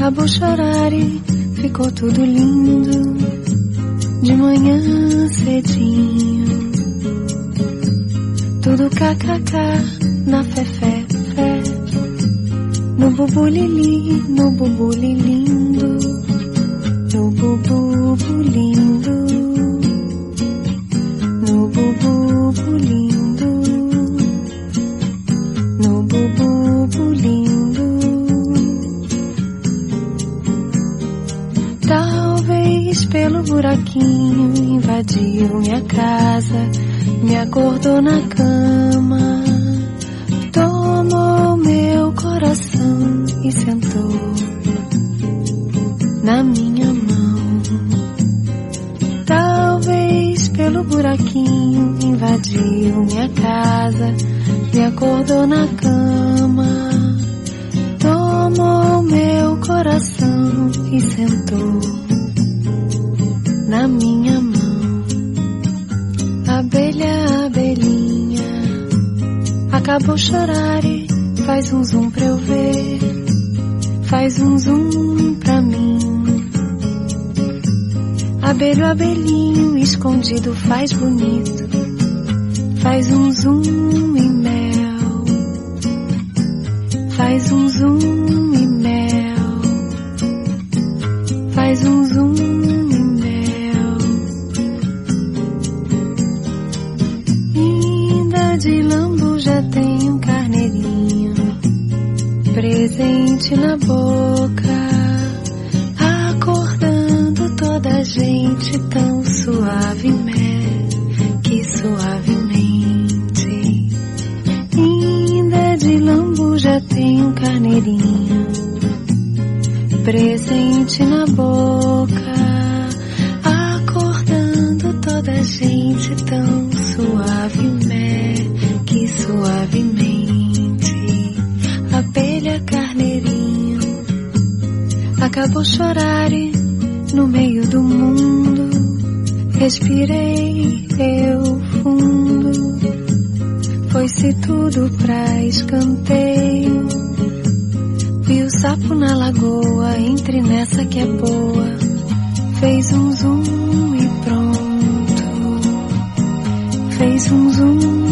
Acabou chorar e ficou tudo lindo. De manhã cedinho, tudo kkk na fé, no bubulili, no bubulilindo, no bububulindo, no bububulindo, no bububulindo. Talvez pelo buraquinho invadiu minha casa, me acordou na cama, tomou meu coração e sentou na minha mão. Talvez pelo buraquinho invadiu minha casa, me acordou na cama, tomou meu coração e sentou na minha mão. Abelha, abelhinha, acabou chorar e faz um zoom pra eu ver, faz um zoom pra mim. Abelho, abelhinho, escondido faz bonito, faz um zoom e mel, faz um zoom e mel, faz um zoom e mel. Ainda de lambuja tem um carneirinho presente na boca, acordando toda a gente tão suavemente, que suavemente. Ainda de lambuja tem um carneirinho presente na boca, acordando toda a gente tão suavemente, que suavemente. Abelha, carneirinho, acabou chorar e no meio do mundo respirei eu fundo. Foi-se tudo pra escanteio, vi o sapo na lagoa, entre nessa que é boa, fez um zoom e pronto, fez um zoom